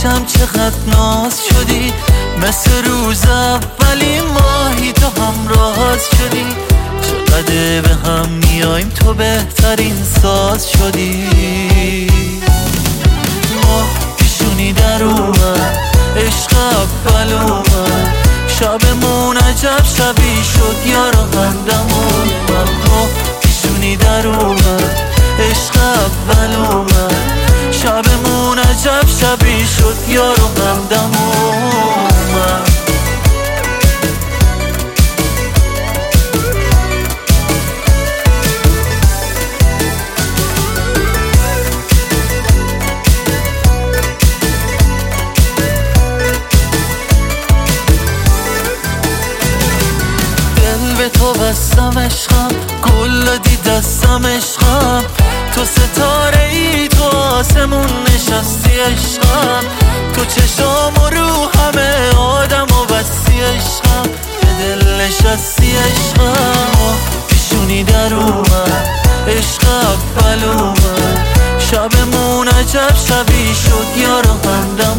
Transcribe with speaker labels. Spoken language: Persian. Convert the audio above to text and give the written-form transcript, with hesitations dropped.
Speaker 1: پیشم چقدر ناز شدی، مثل روز اولی ماهی تو همراز شدی. چقدر به هم میایم تو بهترین ساز شدی. ماه پیشونی در اومد، عشق اول اومد، شبمون عجب شبی شد یارو همدمون. ماه پیشونی در اومد، عشق اول اومد، شبمون عجب شبی شد یارو همدمون. به تو بستم عشقم، گل دادی دستم عشقم، تو ستاره ای تو آسمون نشستی عشقم، تو چشام و رو همه آدم و بستی عشقم، به دل نشستی عشقم. پیشونی در اومد، عشق اول اومد، شبمون عجب شبی شد یارو همدم